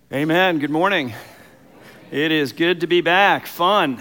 Amen. Good morning. It is good to be back. Fun.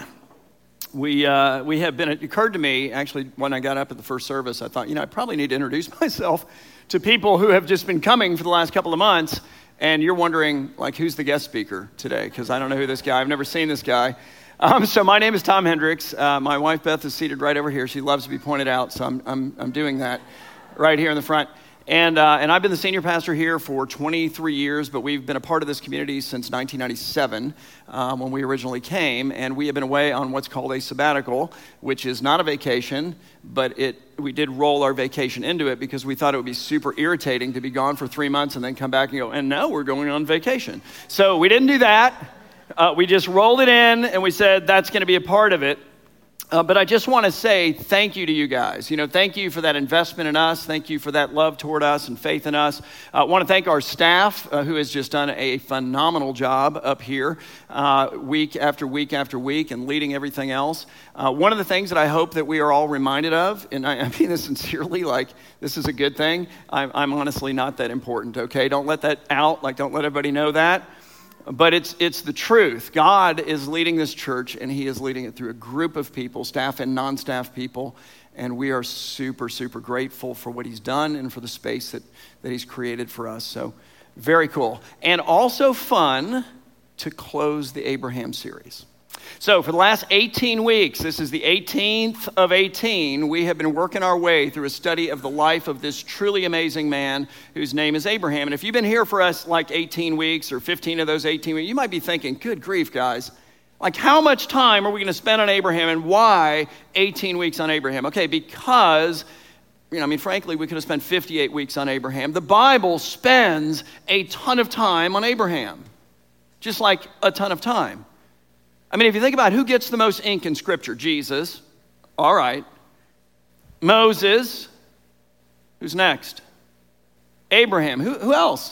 We have been, it occurred to me, actually, when I got up at the first service, I thought, I probably need to introduce myself to people who have just been coming for the last couple of months, and you're wondering, who's the guest speaker today? Because I don't know who this guy, I've never seen this guy. So my name is Tom Hendricks. My wife, Beth, is seated right over here. She loves to be pointed out, so I'm doing that right here in the front. And I've been the senior pastor here for 23 years, but we've been a part of this community since 1997 when we originally came, and we have been away on what's called a sabbatical, which is not a vacation, but we did roll our vacation into it because we thought it would be super irritating to be gone for 3 months and then come back and go, and now we're going on vacation. So we didn't do that. We just rolled it in, and we said that's going to be a part of it. But I just want to say thank you to you guys. Thank you for that investment in us. Thank you for that love toward us and faith in us. I want to thank our staff who has just done a phenomenal job up here week after week after week and leading everything else. One of the things that I hope that we are all reminded of, and I mean this sincerely, this is a good thing. I'm honestly not that important, okay? Don't let that out. Don't let everybody know that. But it's the truth. God is leading this church, and he is leading it through a group of people, staff and non-staff people, and we are super, super grateful for what he's done and for the space that he's created for us. So very cool. And also fun to close the Abraham series. So for the last 18 weeks, this is the 18th of 18, we have been working our way through a study of the life of this truly amazing man whose name is Abraham. And if you've been here for us 18 weeks or 15 of those 18 weeks, you might be thinking, good grief, guys. How much time are we going to spend on Abraham, and why 18 weeks on Abraham? Okay, because, frankly, we could have spent 58 weeks on Abraham. The Bible spends a ton of time on Abraham, just a ton of time. If you think about who gets the most ink in Scripture, Jesus, all right. Moses, who's next? Abraham, who else?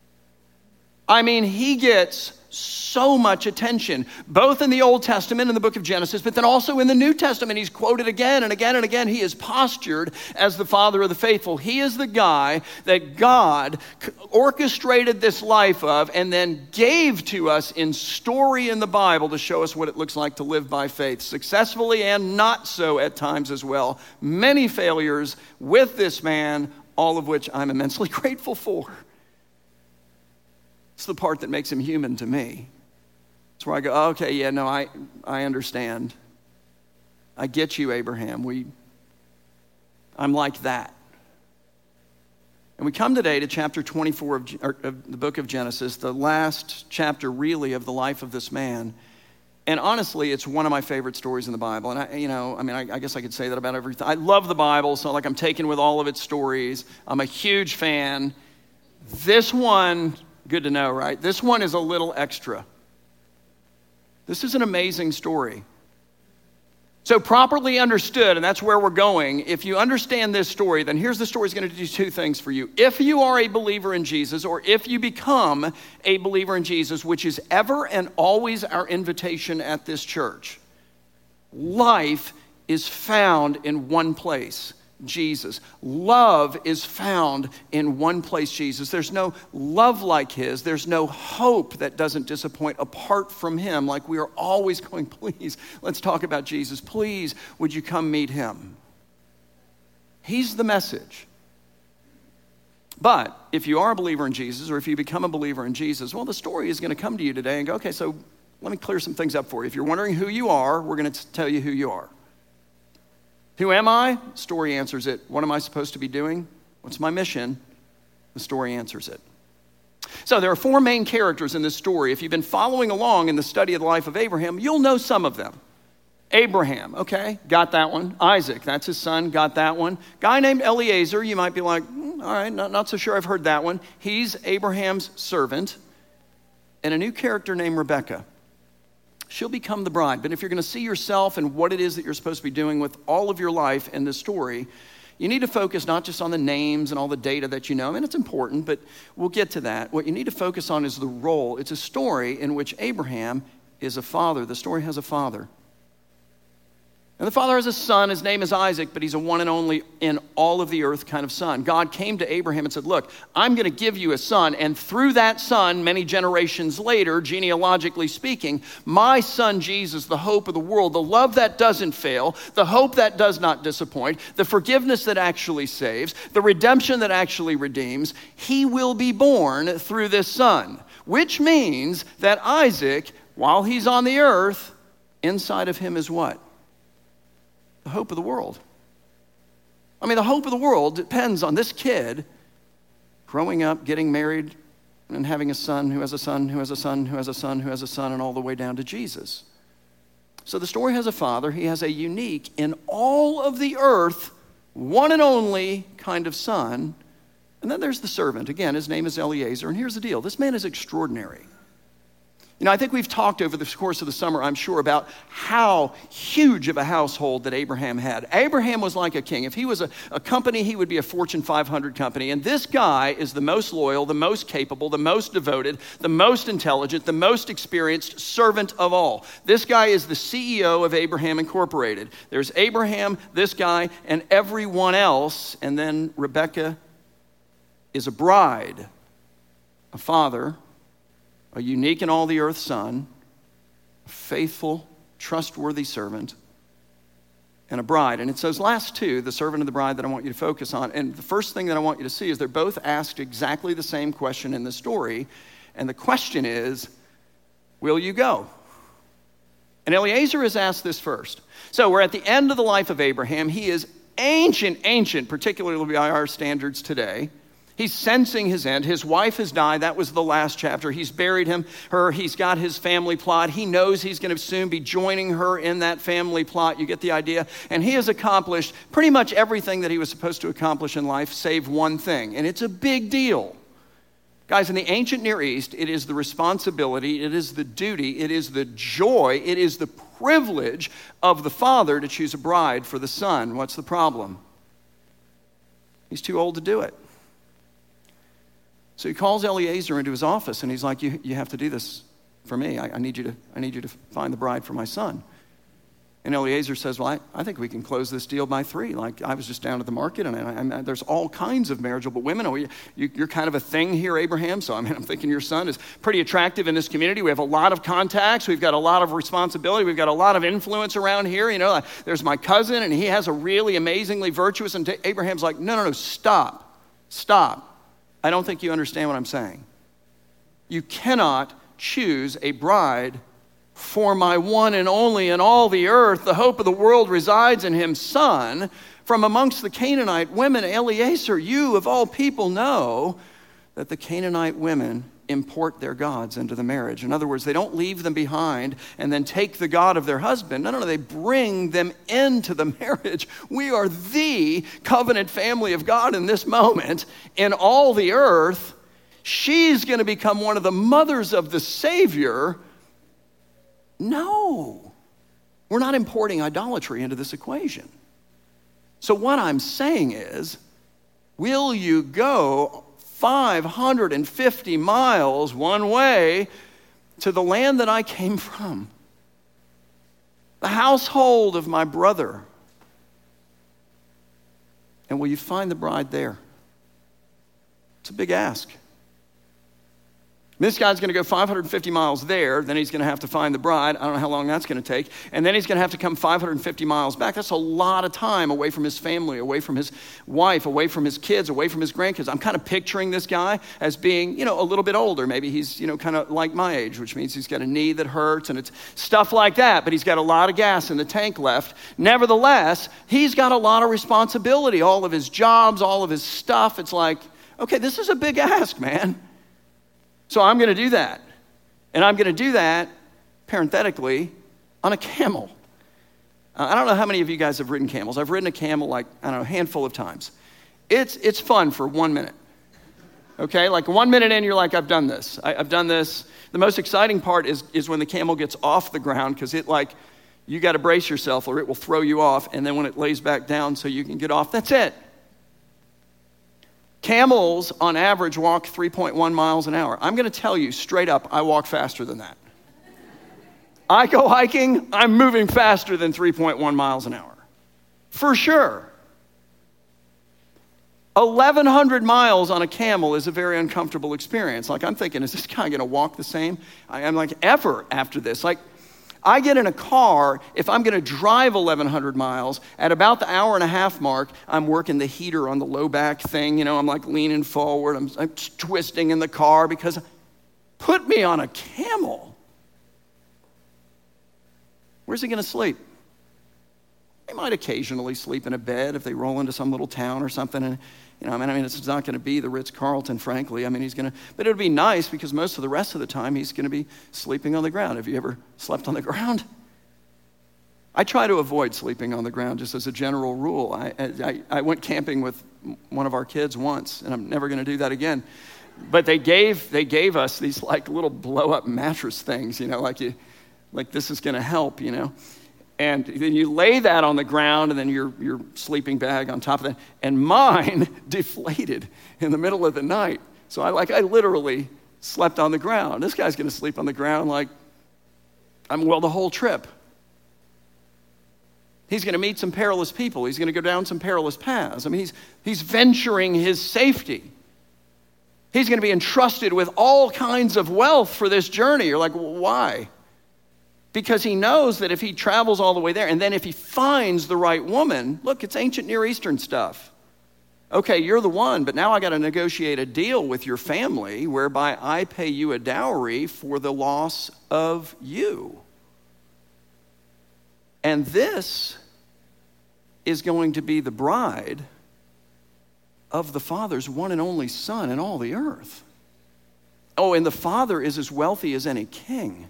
He gets so much attention, both in the Old Testament, in the book of Genesis, but then also in the New Testament. He's quoted again and again and again. He is postured as the father of the faithful. He is the guy that God orchestrated this life of and then gave to us in story in the Bible to show us what it looks like to live by faith, successfully and not so at times as well. Many failures with this man, all of which I'm immensely grateful for. It's the part that makes him human to me. It's where I go, okay, yeah, no, I understand. I get you, Abraham. I'm like that. And we come today to chapter 24 of the book of Genesis, the last chapter really of the life of this man. And honestly, it's one of my favorite stories in the Bible. And I guess I could say that about everything. I love the Bible, so I'm taken with all of its stories. I'm a huge fan. This one, good to know, right? This one is a little extra. This is an amazing story. So properly understood, and that's where we're going, if you understand this story, then here's the story is going to do two things for you. If you are a believer in Jesus, or if you become a believer in Jesus, which is ever and always our invitation at this church, life is found in one place. Jesus. Love is found in one place, Jesus. There's no love like his. There's no hope that doesn't disappoint apart from him. We are always going, please, let's talk about Jesus. Please, would you come meet him? He's the message. But if you are a believer in Jesus, or if you become a believer in Jesus, well, the story is going to come to you today and go, okay, so let me clear some things up for you. If you're wondering who you are, we're going to tell you who you are. Who am I? The story answers it. What am I supposed to be doing? What's my mission? The story answers it. So there are four main characters in this story. If you've been following along in the study of the life of Abraham, you'll know some of them. Abraham, okay, got that one. Isaac, that's his son, got that one. Guy named Eliezer, you might be like, all right, not so sure I've heard that one. He's Abraham's servant. And a new character named Rebekah. She'll become the bride. But if you're going to see yourself and what it is that you're supposed to be doing with all of your life in this story, you need to focus not just on the names and all the data that you know. It's important, but we'll get to that. What you need to focus on is the role. It's a story in which Abraham is a father. The story has a father. And the father has a son, his name is Isaac, but he's a one and only in all of the earth kind of son. God came to Abraham and said, look, I'm going to give you a son, and through that son, many generations later, genealogically speaking, my son Jesus, the hope of the world, the love that doesn't fail, the hope that does not disappoint, the forgiveness that actually saves, the redemption that actually redeems, he will be born through this son, which means that Isaac, while he's on the earth, inside of him is what? The hope of the world. I mean, the hope of the world depends on this kid growing up, getting married, and having a son who has a son who has a son who has a son who has a son, and all the way down to Jesus. So the story has a father. He has a unique, in all of the earth, one and only kind of son. And then there's the servant. Again, his name is Eliezer. And here's the deal. This man is extraordinary. You know, I think we've talked over the course of the summer, I'm sure, about how huge of a household that Abraham had. Abraham was like a king. If he was a company, he would be a Fortune 500 company. And this guy is the most loyal, the most capable, the most devoted, the most intelligent, the most experienced servant of all. This guy is the CEO of Abraham Incorporated. There's Abraham, this guy, and everyone else. And then Rebecca is a bride, a father, a unique in all the earth son, a faithful, trustworthy servant, and a bride. And it's those last two, the servant and the bride, that I want you to focus on. And the first thing that I want you to see is they're both asked exactly the same question in the story. And the question is, will you go? And Eliezer is asked this first. So we're at the end of the life of Abraham. He is ancient, particularly by our standards today. He's sensing his end. His wife has died. That was the last chapter. He's buried her. He's got his family plot. He knows he's going to soon be joining her in that family plot. You get the idea? And he has accomplished pretty much everything that he was supposed to accomplish in life, save one thing. And it's a big deal. Guys, in the ancient Near East, it is the responsibility, it is the duty, it is the joy, it is the privilege of the father to choose a bride for the son. What's the problem? He's too old to do it. So he calls Eliezer into his office, and he's like, you have to do this for me. I need you to find the bride for my son. And Eliezer says, well, I think we can close this deal by 3. Like, I was just down at the market, and there's all kinds of marriageable women. You're kind of a thing here, Abraham, so I'm thinking your son is pretty attractive in this community. We have a lot of contacts. We've got a lot of responsibility. We've got a lot of influence around here. You know, there's my cousin, and he has a really amazingly virtuous, and Abraham's like, no, stop. I don't think you understand what I'm saying. You cannot choose a bride for my one and only in all the earth, the hope of the world resides in him, son, from amongst the Canaanite women. Eliezer, you of all people know that the Canaanite women import their gods into the marriage. In other words, they don't leave them behind and then take the God of their husband. No, they bring them into the marriage. We are the covenant family of God in this moment in all the earth. She's going to become one of the mothers of the Savior. No, we're not importing idolatry into this equation. So what I'm saying is, will you go 550 miles one way to the land that I came from, the household of my brother, and will you find the bride there? It's a big ask. This guy's going to go 550 miles there, then he's going to have to find the bride. I don't know how long that's going to take. And then he's going to have to come 550 miles back. That's a lot of time away from his family, away from his wife, away from his kids, away from his grandkids. I'm kind of picturing this guy as being, a little bit older. Maybe he's, kind of like my age, which means he's got a knee that hurts and it's stuff like that. But he's got a lot of gas in the tank left. Nevertheless, he's got a lot of responsibility. All of his jobs, all of his stuff. It's like, okay, this is a big ask, man. So I'm going to do that. And I'm going to do that, parenthetically, on a camel. I don't know how many of you guys have ridden camels. I've ridden a camel a handful of times. It's fun for 1 minute. Okay, like 1 minute in, you're like, I've done this. I've done this. The most exciting part is when the camel gets off the ground, because you got to brace yourself or it will throw you off. And then when it lays back down so you can get off, that's it. Camels, on average, walk 3.1 miles an hour. I'm going to tell you straight up, I walk faster than that. I go hiking, I'm moving faster than 3.1 miles an hour. For sure. 1,100 miles on a camel is a very uncomfortable experience. Like, I'm thinking, is this guy going to walk the same? I'm like, ever after this. Like, I get in a car, if I'm going to drive 1,100 miles, at about the hour and a half mark, I'm working the heater on the low back thing. You know, I'm like leaning forward. I'm twisting in the car because put me on a camel. Where's he going to sleep? He might occasionally sleep in a bed if they roll into some little town or something. And, you know, I mean, it's not going to be the Ritz-Carlton, frankly. I mean, but it would be nice because most of the rest of the time he's going to be sleeping on the ground. Have you ever slept on the ground? I try to avoid sleeping on the ground just as a general rule. I went camping with one of our kids once, and I'm never going to do that again. But they gave us these like little blow-up mattress things, you know, like this is going to help, you know. And then you lay that on the ground, and then your sleeping bag on top of that. And mine deflated in the middle of the night. So I literally slept on the ground. This guy's going to sleep on the ground the whole trip. He's going to meet some perilous people. He's going to go down some perilous paths. I mean, he's venturing his safety. He's going to be entrusted with all kinds of wealth for this journey. You're like, well, why? Because he knows that if he travels all the way there, and then if he finds the right woman, look, it's ancient Near Eastern stuff. Okay, you're the one, but now I got to negotiate a deal with your family whereby I pay you a dowry for the loss of you. And this is going to be the bride of the Father's one and only Son in all the earth. Oh, and the Father is as wealthy as any king.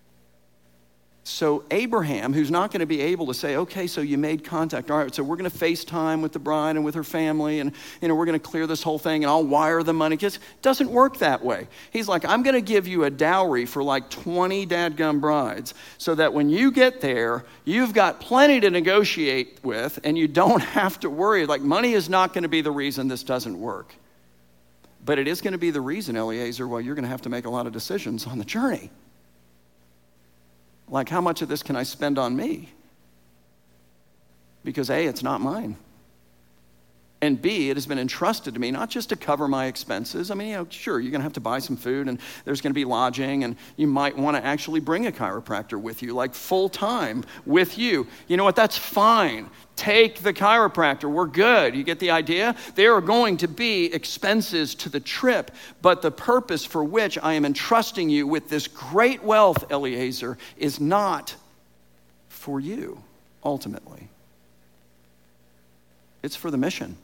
So Abraham, who's not going to be able to say, okay, so you made contact. All right, so we're going to FaceTime with the bride and with her family, and we're going to clear this whole thing, and I'll wire the money. Because it doesn't work that way. He's like, I'm going to give you a dowry for like 20 dadgum brides, so that when you get there, you've got plenty to negotiate with, and you don't have to worry. Like, money is not going to be the reason this doesn't work. But it is going to be the reason, Eliezer, why you're going to have to make a lot of decisions on the journey. Like, how much of this can I spend on me? Because A, it's not mine. And B, it has been entrusted to me not just to cover my expenses. I mean, sure, you're going to have to buy some food, and there's going to be lodging, and you might want to actually bring a chiropractor with you, like full-time with you. You know what? That's fine. Take the chiropractor. We're good. You get the idea? There are going to be expenses to the trip, but the purpose for which I am entrusting you with this great wealth, Eliezer, is not for you, ultimately. It's for the mission.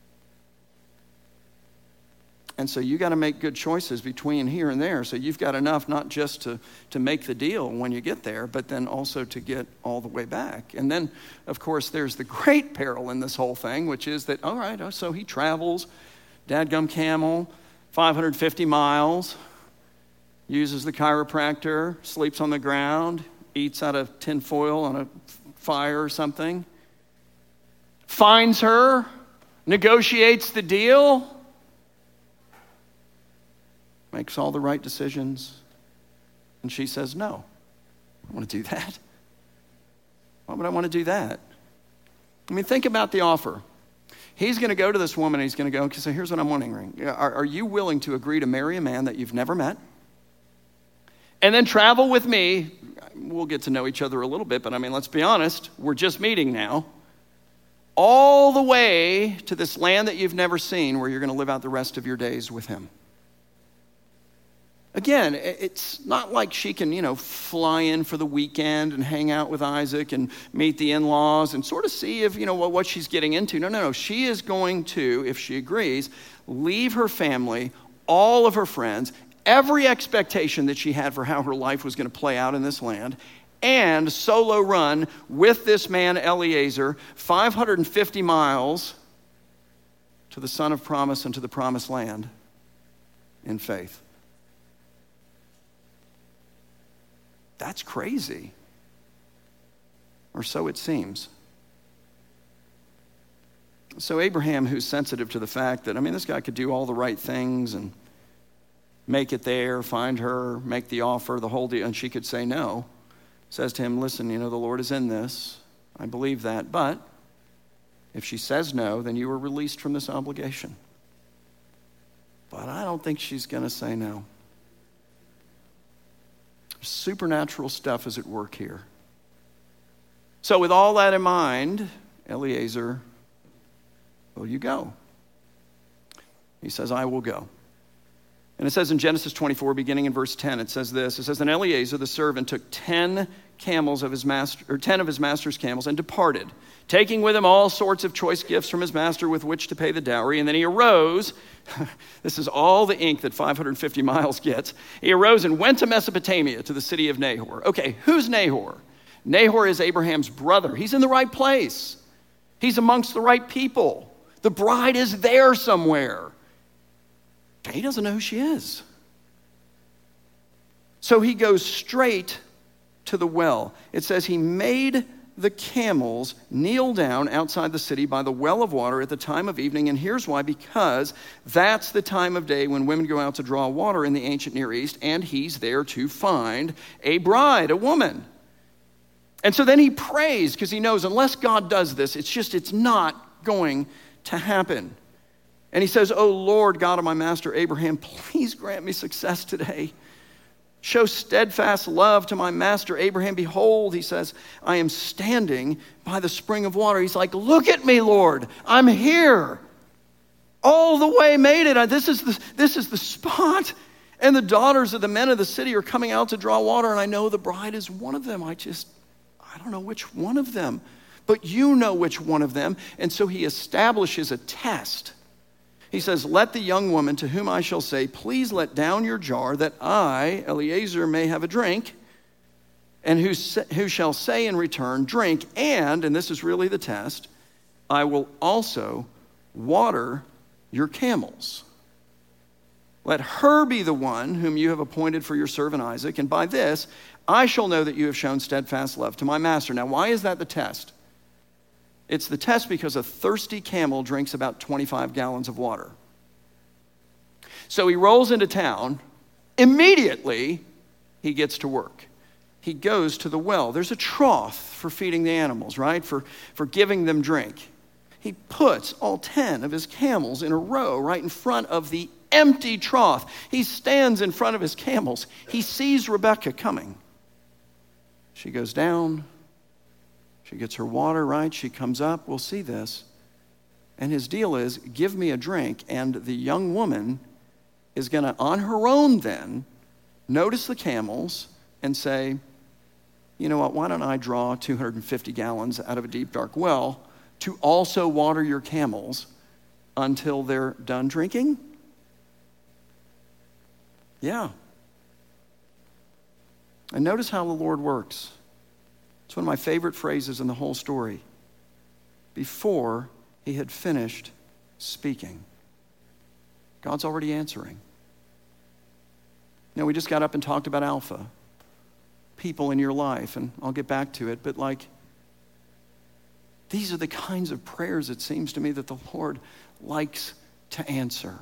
And so you got to make good choices between here and there. So you've got enough not just to make the deal when you get there, but then also to get all the way back. And then, of course, there's the great peril in this whole thing, which is that, all right, so he travels, dadgum camel, 550 miles, uses the chiropractor, sleeps on the ground, eats out of tin foil on a fire or something, finds her, negotiates the deal, makes all the right decisions, and she says, no, I don't want to do that. Why would I want to do that? I mean, think about the offer. He's going to go to this woman, and he's going to go, okay, so here's what I'm wondering. Are you willing to agree to marry a man that you've never met? And then travel with me. We'll get to know each other a little bit, but I mean, let's be honest, we're just meeting now. All the way to this land that you've never seen, where you're going to live out the rest of your days with him. Again, it's not like she can, fly in for the weekend and hang out with Isaac and meet the in-laws and sort of see if, what she's getting into. No. She is going to, if she agrees, leave her family, all of her friends, every expectation that she had for how her life was going to play out in this land, and solo run with this man, Eliezer, 550 miles to the Son of Promise and to the Promised Land in faith. That's crazy. Or so it seems. So Abraham, who's sensitive to the fact that, this guy could do all the right things and make it there, find her, make the offer, the whole deal, and she could say no. says to him, listen, the Lord is in this. I believe that. But if she says no, then you are released from this obligation. But I don't think she's going to say no. Supernatural stuff is at work here. So with all that in mind, Eliezer, will you go? He says, I will go. And it says in Genesis 24, beginning in verse 10, it says this. It says, then Eliezer the servant took 10 camels of his master, or 10 of his master's camels, and departed, taking with him all sorts of choice gifts from his master with which to pay the dowry. And then he arose. This is all the ink that 550 miles gets. He arose and went to Mesopotamia, to the city of Nahor. Okay, who's Nahor? Nahor is Abraham's brother. He's in the right place. He's amongst the right people. The bride is there somewhere. He doesn't know who she is. So he goes straight to the well. It says he made the camels kneel down outside the city by the well of water at the time of evening. And here's why: because that's the time of day when women go out to draw water in the ancient Near East, and he's there to find a bride, a woman. And so then he prays, because he knows unless God does this, it's not going to happen. And he says, "O Lord, God of my master Abraham, please grant me success today. Show steadfast love to my master Abraham. Behold," he says, "I am standing by the spring of water." He's like, "Look at me, Lord. I'm here. All the way made it. This is the spot. And the daughters of the men of the city are coming out to draw water, and I know the bride is one of them. I don't know which one of them, but you know which one of them." And so he establishes a test. He says, "Let the young woman to whom I shall say, 'Please let down your jar, that I, Eliezer, may have a drink,' and who shall say in return, 'Drink,' and this is really the test, 'I will also water your camels.' Let her be the one whom you have appointed for your servant Isaac, and by this I shall know that you have shown steadfast love to my master." Now, why is that the test? It's the test because a thirsty camel drinks about 25 gallons of water. So he rolls into town. Immediately, he gets to work. He goes to the well. There's a trough for feeding the animals, right? For giving them drink. He puts all 10 of his camels in a row right in front of the empty trough. He stands in front of his camels. He sees Rebecca coming. She goes down. She gets her water, right? She comes up. We'll see this. And his deal is, give me a drink. And the young woman is going to, on her own then, notice the camels and say, "You know what, why don't I draw 250 gallons out of a deep, dark well to also water your camels until they're done drinking?" Yeah. And notice how the Lord works. It's one of my favorite phrases in the whole story. Before he had finished speaking, God's already answering. We just got up and talked about Alpha, people in your life, and I'll get back to it, but these are the kinds of prayers, it seems to me, that the Lord likes to answer.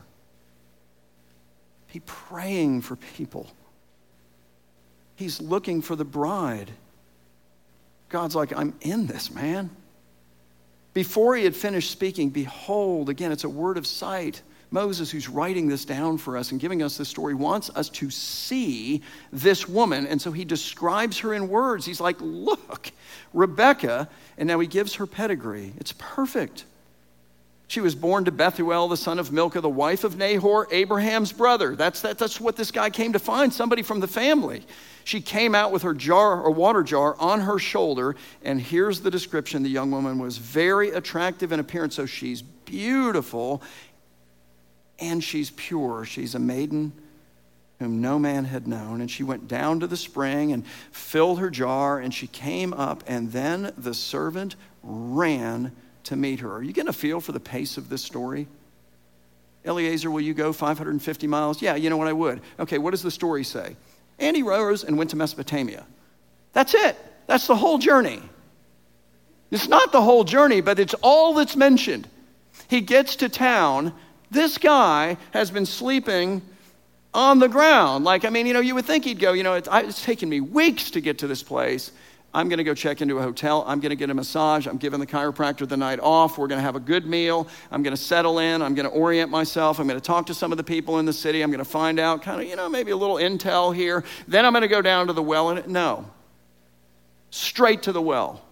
He's praying for people. He's looking for the bride. God's like, I'm in this, man. Before he had finished speaking, behold, again, it's a word of sight. Moses, who's writing this down for us and giving us this story, wants us to see this woman. And so he describes her in words. He's like, look, Rebecca. And now he gives her pedigree. It's perfect. She was born to Bethuel, the son of Milcah, the wife of Nahor, Abraham's brother. That's what this guy came to find, somebody from the family. She came out with her jar, or water jar, on her shoulder. And here's the description. The young woman was very attractive in appearance. So she's beautiful and she's pure. She's a maiden whom no man had known. And she went down to the spring and filled her jar, and she came up, and then the servant ran to meet her. Are you getting a feel for the pace of this story? Eliezer, will you go 550 miles? Yeah, you know what, I would. Okay, what does the story say? And he rose and went to Mesopotamia. That's it. That's the whole journey. It's not the whole journey, but it's all that's mentioned. He gets to town. This guy has been sleeping on the ground. Like, I mean, you would think he'd go, it's taken me weeks to get to this place. I'm going to go check into a hotel. I'm going to get a massage. I'm giving the chiropractor the night off. We're going to have a good meal. I'm going to settle in. I'm going to orient myself. I'm going to talk to some of the people in the city. I'm going to find out kind of, maybe a little intel here. Then I'm going to go down to the well. And no, straight to the well.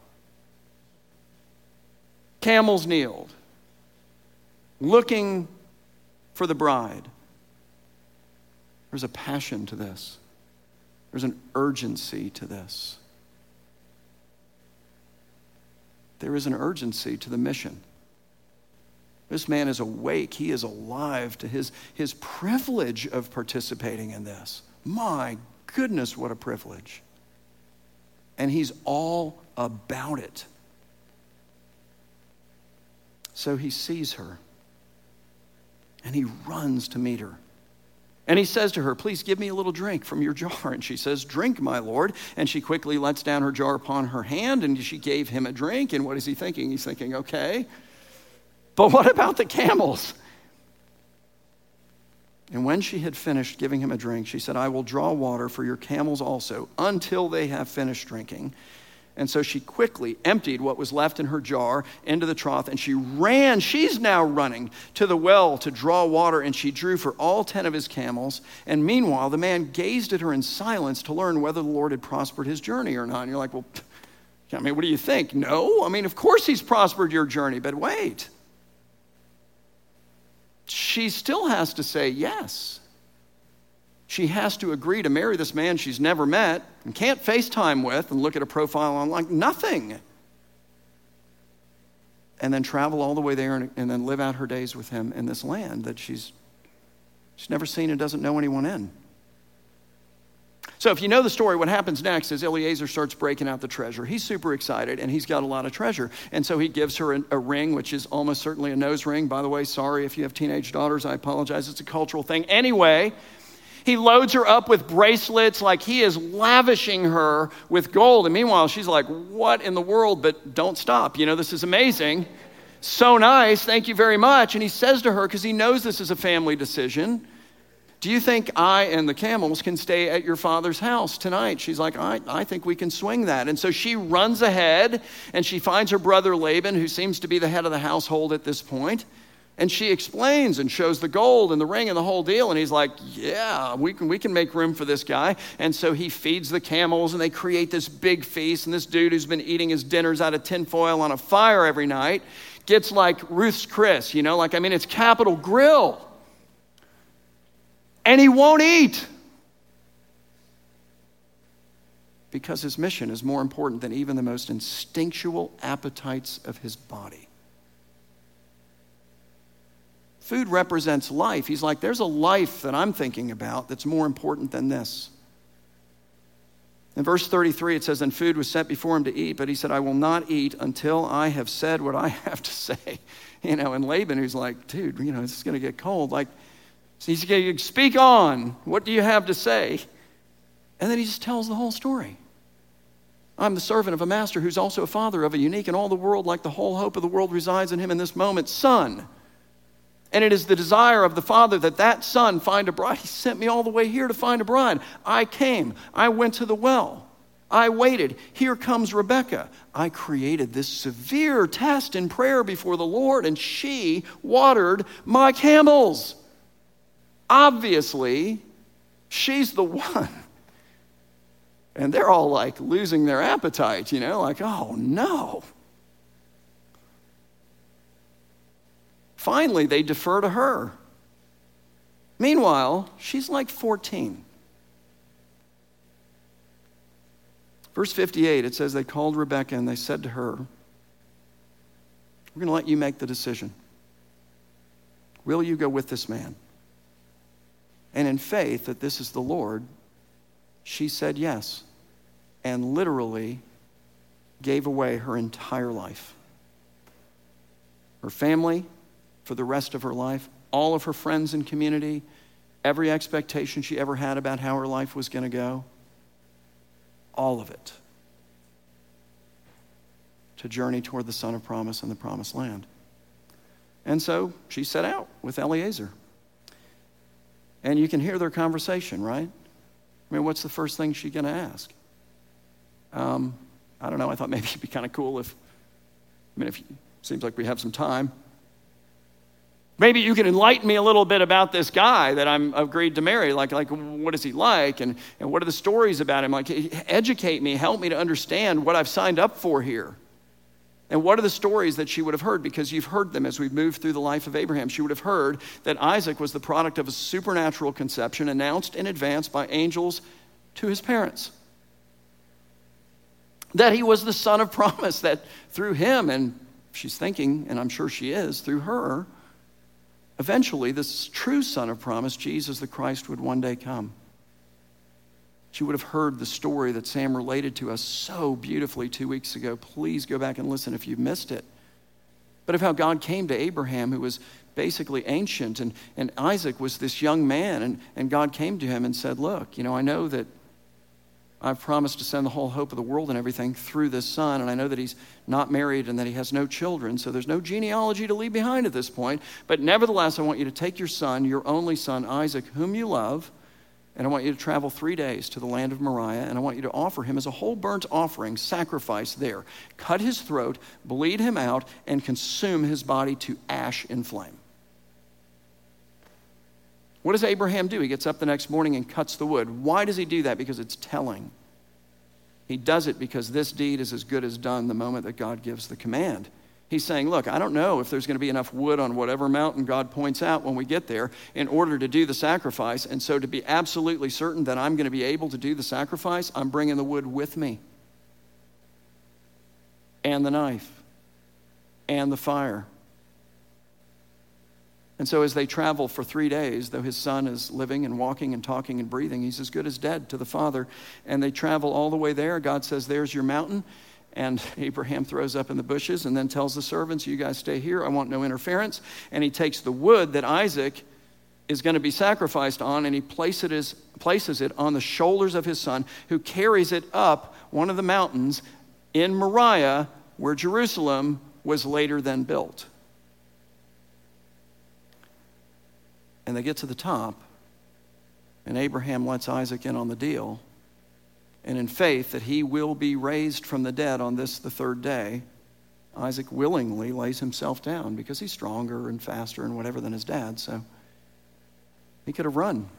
Camels kneeled, looking for the bride. There's a passion to this. There's an urgency to this. There is an urgency to the mission. This man is awake. He is alive to his privilege of participating in this. My goodness, what a privilege. And he's all about it. So he sees her, and he runs to meet her. And he says to her, please give me a little drink from your jar. And she says, drink, my Lord. And she quickly lets down her jar upon her hand, and she gave him a drink. And what is he thinking? He's thinking, okay, but what about the camels? And when she had finished giving him a drink, she said, I will draw water for your camels also until they have finished drinking. And so she quickly emptied what was left in her jar into the trough, and she ran. She's now running to the well to draw water, and she drew for all 10 of his camels. And meanwhile, the man gazed at her in silence to learn whether the Lord had prospered his journey or not. And you're like, well, I mean, what do you think? No, I mean, of course he's prospered your journey, but wait. She still has to say yes. She has to agree to marry this man she's never met and can't FaceTime with and look at a profile online. Nothing. And then travel all the way there and then live out her days with him in this land that she's never seen and doesn't know anyone in. So if you know the story, what happens next is Eliezer starts breaking out the treasure. He's super excited, and he's got a lot of treasure. And so he gives her a ring, which is almost certainly a nose ring. By the way, sorry if you have teenage daughters. I apologize. It's a cultural thing. Anyway, he loads her up with bracelets, like he is lavishing her with gold. And meanwhile, she's like, what in the world? But don't stop. This is amazing. So nice. Thank you very much. And he says to her, because he knows this is a family decision, do you think I and the camels can stay at your father's house tonight? She's like, I think we can swing that. And so she runs ahead, and she finds her brother Laban, who seems to be the head of the household at this point. And she explains and shows the gold and the ring and the whole deal. And he's like, yeah, we can make room for this guy. And so he feeds the camels, and they create this big feast. And this dude who's been eating his dinners out of tinfoil on a fire every night gets like Ruth's Chris, it's Capital Grille. And he won't eat because his mission is more important than even the most instinctual appetites of his body. Food represents life. He's like, there's a life that I'm thinking about that's more important than this. In verse 33, it says, and food was set before him to eat, but he said, I will not eat until I have said what I have to say. And Laban, who's like, dude, this is going to get cold. Like, he's going to speak on. What do you have to say? And then he just tells the whole story. I'm the servant of a master who's also a father of a unique in all the world, like the whole hope of the world resides in him in this moment, son. And it is the desire of the Father that son find a bride. He sent me all the way here to find a bride. I came. I went to the well. I waited. Here comes Rebekah. I created this severe test in prayer before the Lord, and she watered my camels. Obviously, she's the one. And they're all like losing their appetite, like, oh no. Finally, they defer to her. Meanwhile, she's like 14. Verse 58, it says, they called Rebekah and they said to her, we're going to let you make the decision. Will you go with this man? And in faith that this is the Lord, she said yes, and literally gave away her entire life. Her family, for the rest of her life, all of her friends and community, every expectation she ever had about how her life was going to go, all of it, to journey toward the Son of Promise and the Promised Land. And so she set out with Eliezer. And you can hear their conversation, right? I mean, what's the first thing she's going to ask? I don't know. I thought maybe it'd be kind of cool if seems like we have some time. Maybe you can enlighten me a little bit about this guy that I'm agreed to marry. Like what is he like? And what are the stories about him? Like, educate me, help me to understand what I've signed up for here. And what are the stories that she would have heard? Because you've heard them as we've moved through the life of Abraham. She would have heard that Isaac was the product of a supernatural conception announced in advance by angels to his parents. That he was the son of promise, that through him, and she's thinking, and I'm sure she is, through her, eventually this true son of promise, Jesus the Christ, would one day come. She would have heard the story that Sam related to us so beautifully 2 weeks ago. Please go back and listen if you've missed it. But of how God came to Abraham, who was basically ancient, and Isaac was this young man, and God came to him and said, look, I know that I've promised to send the whole hope of the world and everything through this son, and I know that he's not married and that he has no children, so there's no genealogy to leave behind at this point. But nevertheless, I want you to take your son, your only son, Isaac, whom you love, and I want you to travel 3 days to the land of Moriah, and I want you to offer him as a whole burnt offering, sacrifice there. Cut his throat, bleed him out, and consume his body to ash in flame. What does Abraham do? He gets up the next morning and cuts the wood. Why does he do that? Because it's telling. He does it because this deed is as good as done the moment that God gives the command. He's saying, look, I don't know if there's going to be enough wood on whatever mountain God points out when we get there in order to do the sacrifice. And so to be absolutely certain that I'm going to be able to do the sacrifice, I'm bringing the wood with me. And the knife. And the fire. And so as they travel for 3 days, though his son is living and walking and talking and breathing, he's as good as dead to the father. And they travel all the way there. God says, there's your mountain. And Abraham throws up in the bushes and then tells the servants, you guys stay here. I want no interference. And he takes the wood that Isaac is going to be sacrificed on, and he places it on the shoulders of his son, who carries it up one of the mountains in Moriah, where Jerusalem was later then built. And they get to the top, and Abraham lets Isaac in on the deal. And in faith that he will be raised from the dead on this, the third day, Isaac willingly lays himself down because he's stronger and faster and whatever than his dad. So he could have run.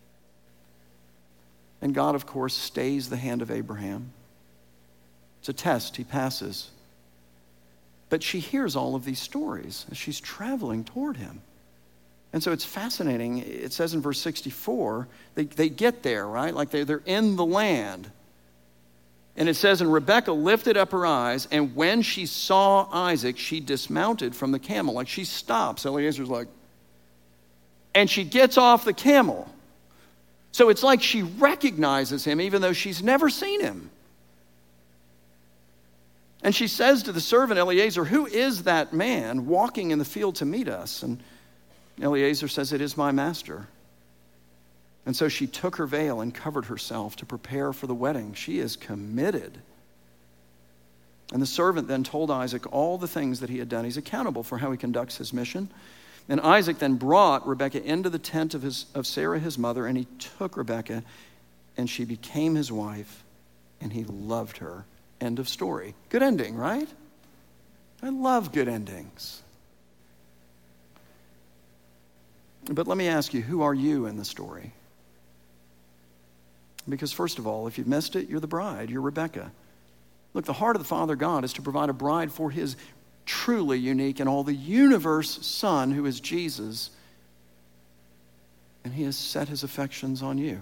And God, of course, stays the hand of Abraham. It's a test. He passes. But she hears all of these stories as she's traveling toward him. And so it's fascinating. It says in verse 64, they get there, right? Like they're in the land. And it says, and Rebekah lifted up her eyes, and when she saw Isaac, she dismounted from the camel. Like she stops. Eliezer's like, and she gets off the camel. So it's like she recognizes him even though she's never seen him. And she says to the servant Eliezer, who is that man walking in the field to meet us? And Eliezer says, it is my master. And so she took her veil and covered herself to prepare for the wedding. She is committed. And the servant then told Isaac all the things that he had done. He's accountable for how he conducts his mission. And Isaac then brought Rebekah into the tent of Sarah, his mother, and he took Rebekah, and she became his wife, and he loved her. End of story. Good ending, right? I love good endings. But let me ask you, who are you in the story? Because first of all, if you've missed it, you're the bride. You're Rebekah. Look, the heart of the Father God is to provide a bride for his truly unique and all the universe Son, who is Jesus. And he has set his affections on you.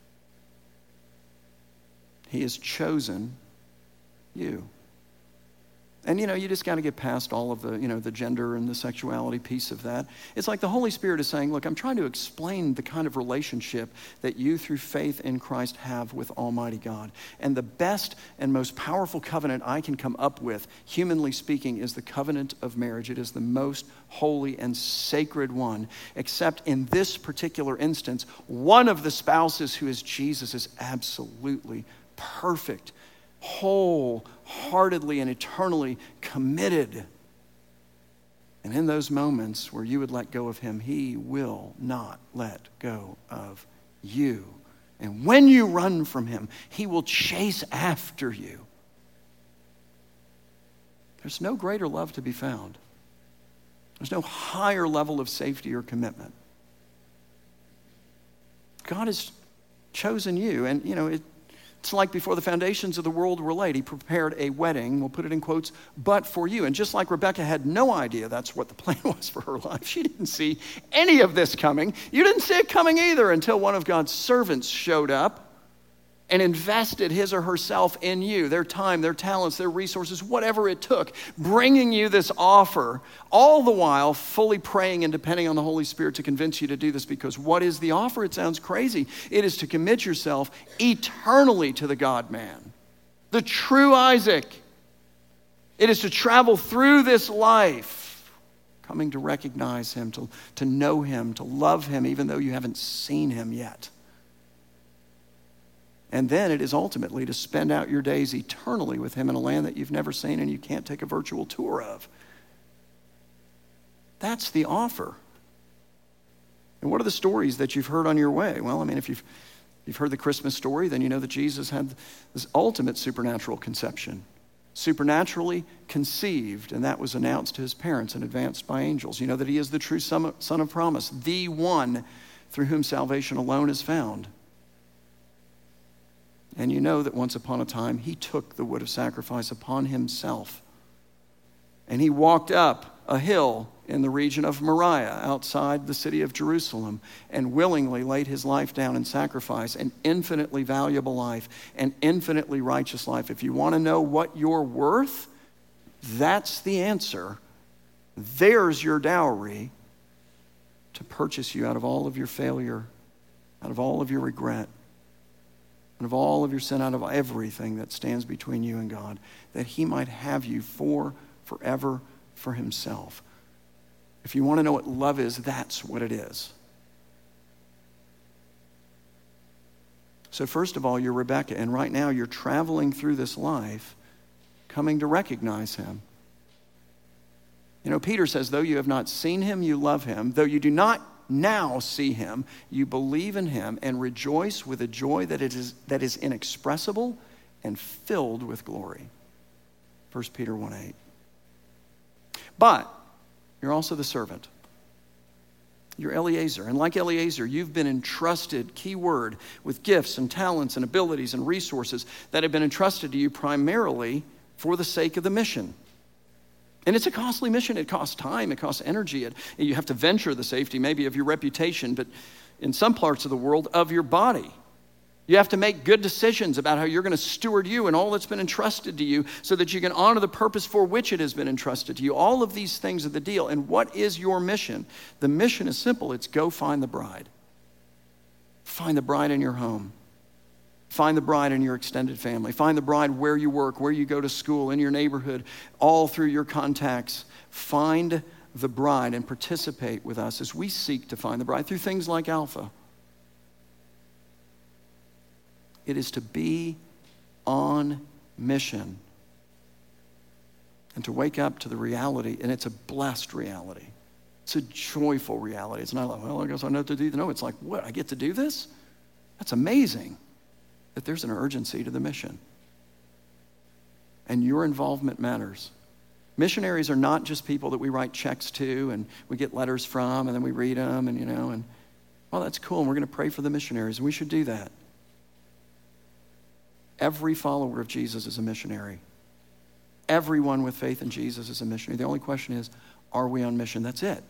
He has chosen you. And, you just got to get past all of the, the gender and the sexuality piece of that. It's like the Holy Spirit is saying, look, I'm trying to explain the kind of relationship that you through faith in Christ have with Almighty God. And the best and most powerful covenant I can come up with, humanly speaking, is the covenant of marriage. It is the most holy and sacred one, except in this particular instance, one of the spouses, who is Jesus, is absolutely perfect, wholeheartedly and eternally committed. And in those moments where you would let go of him, he will not let go of you. And when you run from him, he will chase after you. There's no greater love to be found. There's no higher level of safety or commitment. God has chosen you. And, it's like before the foundations of the world were laid, he prepared a wedding, we'll put it in quotes, but for you. And just like Rebecca had no idea that's what the plan was for her life, she didn't see any of this coming. You didn't see it coming either until one of God's servants showed up and invested his or herself in you, their time, their talents, their resources, whatever it took, bringing you this offer, all the while fully praying and depending on the Holy Spirit to convince you to do this. Because what is the offer? It sounds crazy. It is to commit yourself eternally to the God-man, the true Isaac. It is to travel through this life, coming to recognize him, to know him, to love him, even though you haven't seen him yet. And then it is ultimately to spend out your days eternally with him in a land that you've never seen and you can't take a virtual tour of. That's the offer. And what are the stories that you've heard on your way? Well, if you've heard the Christmas story, then you know that Jesus had this ultimate supernatural conception. Supernaturally conceived, and that was announced to his parents and advanced by angels. You know that he is the true son of promise, the one through whom salvation alone is found. And you know that once upon a time, he took the wood of sacrifice upon himself. And he walked up a hill in the region of Moriah, outside the city of Jerusalem, and willingly laid his life down in sacrifice, an infinitely valuable life, an infinitely righteous life. If you want to know what you're worth, that's the answer. There's your dowry to purchase you out of all of your failure, out of all of your regret, out of all of your sin, out of everything that stands between you and God, that he might have you forever for himself. If you want to know what love is, that's what it is. So first of all, you're Rebecca, and right now you're traveling through this life, coming to recognize him. Peter says, though you have not seen him, you love him. Though you do not now see him, you believe in him and rejoice with a joy that is inexpressible and filled with glory. 1 Peter 1:8. But you're also the servant. You're Eliezer. And like Eliezer, you've been entrusted, key word, with gifts and talents and abilities and resources that have been entrusted to you primarily for the sake of the mission. And it's a costly mission. It costs time. It costs energy. You have to venture the safety maybe of your reputation, but in some parts of the world, of your body. You have to make good decisions about how you're going to steward you and all that's been entrusted to you so that you can honor the purpose for which it has been entrusted to you. All of these things are the deal. And what is your mission? The mission is simple. It's go find the bride. Find the bride in your home. Find the bride in your extended family. Find the bride where you work, where you go to school, in your neighborhood, all through your contacts. Find the bride and participate with us as we seek to find the bride through things like Alpha. It is to be on mission and to wake up to the reality, and it's a blessed reality. It's a joyful reality. It's not like, well, I guess I know what to do. No, it's like, what, I get to do this? That's amazing that there's an urgency to the mission. And your involvement matters. Missionaries are not just people that we write checks to and we get letters from and then we read them and well, that's cool, and we're going to pray for the missionaries, and we should do that. Every follower of Jesus is a missionary. Everyone with faith in Jesus is a missionary. The only question is, are we on mission? That's it.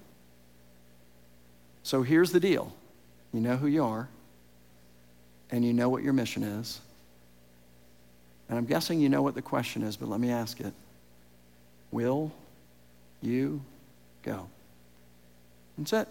So here's the deal. You know who you are, and you know what your mission is. And I'm guessing you know what the question is, but let me ask it. Will you go? That's it.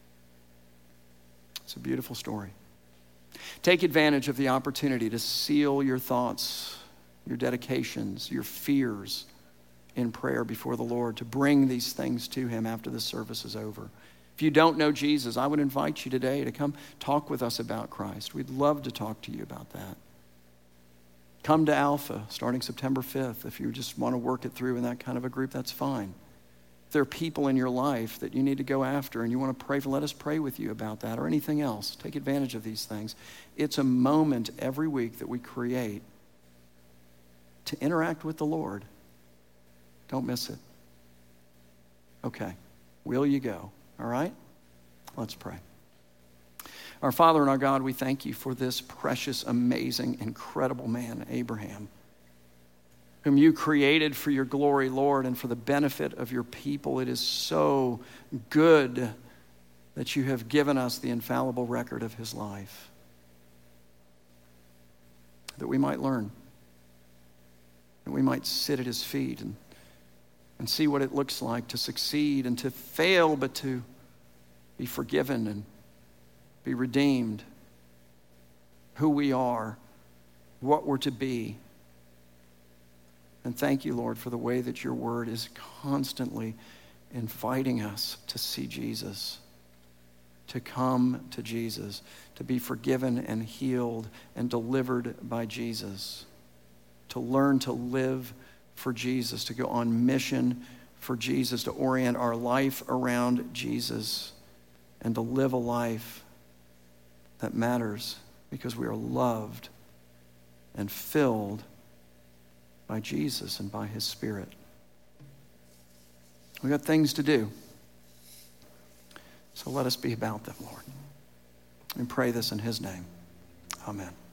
It's a beautiful story. Take advantage of the opportunity to seal your thoughts, your dedications, your fears in prayer before the Lord, to bring these things to him after the service is over. If you don't know Jesus, I would invite you today to come talk with us about Christ. We'd love to talk to you about that. Come to Alpha starting September 5th. If you just want to work it through in that kind of a group, that's fine. If there are people in your life that you need to go after and you want to pray for, let us pray with you about that or anything else. Take advantage of these things. It's a moment every week that we create to interact with the Lord. Don't miss it. Okay. Will you go? All right? Let's pray. Our Father and our God, we thank you for this precious, amazing, incredible man, Abraham, whom you created for your glory, Lord, and for the benefit of your people. It is so good that you have given us the infallible record of his life, that we might learn, that we might sit at his feet and see what it looks like to succeed and to fail, but to be forgiven and be redeemed, who we are, what we're to be. And thank you, Lord, for the way that your word is constantly inviting us to see Jesus, to come to Jesus, to be forgiven and healed and delivered by Jesus, to learn to live for Jesus, to go on mission for Jesus, to orient our life around Jesus, and to live a life that matters because we are loved and filled by Jesus and by his Spirit. We've got things to do, so let us be about them, Lord. And pray this in his name. Amen.